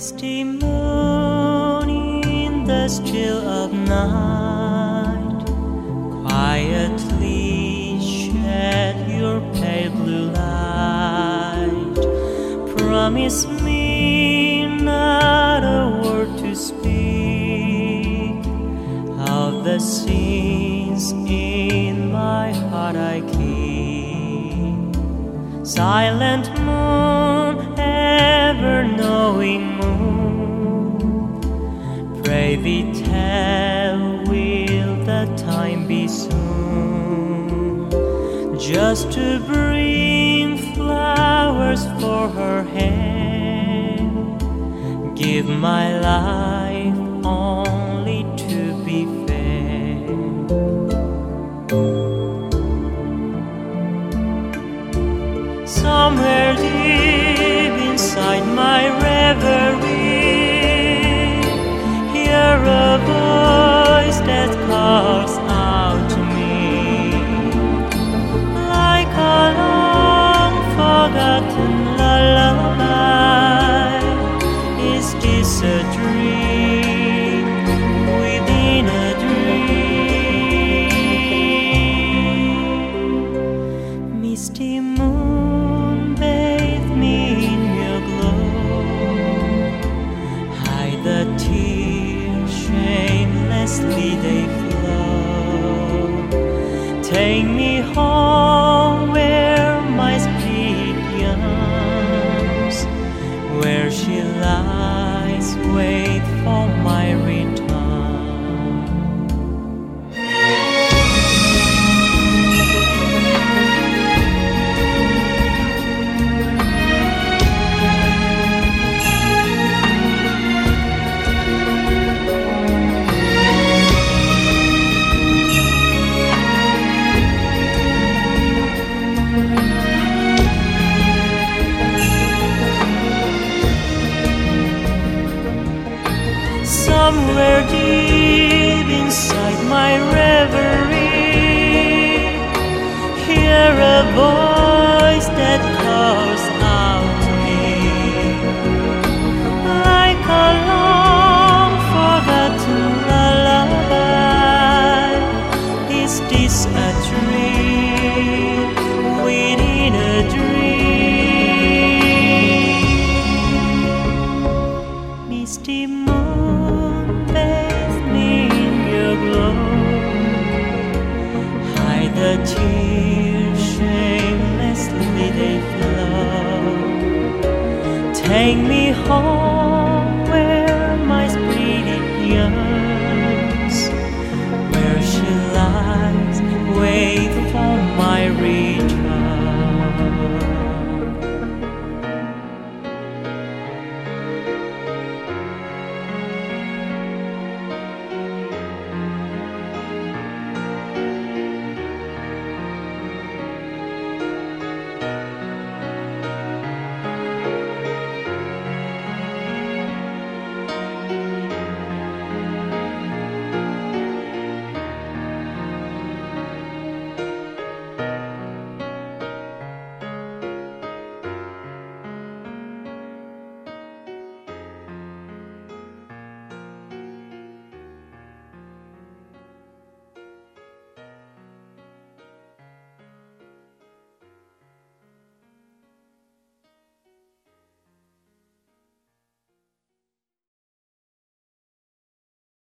Misty moon in the still of night, quietly shed your pale blue light. Promise me not a word to speak of the scenes in my heart I keep. Silent moon, ever-knowing moon, pray thee tell, will the time be soon? Just to bring flowers for her hand, give my life only to be fair. Somewhere deep inside my reverie, hear a voice that calls out to me, like a long forgotten lullaby. Is this a dream within a dream? Misty moon, bathe me in your glow, hide the tears, shamelessly they flow. Take me home where my spirit yearns, where she lies, wait for my return. Somewhere deep inside my reverie, hear a voice that calls out to me, like a long forgotten lullaby. Is this a dream within a dream? Misty moon, bathe me in your glow, hide the tears, shamelessly they flow. Take me home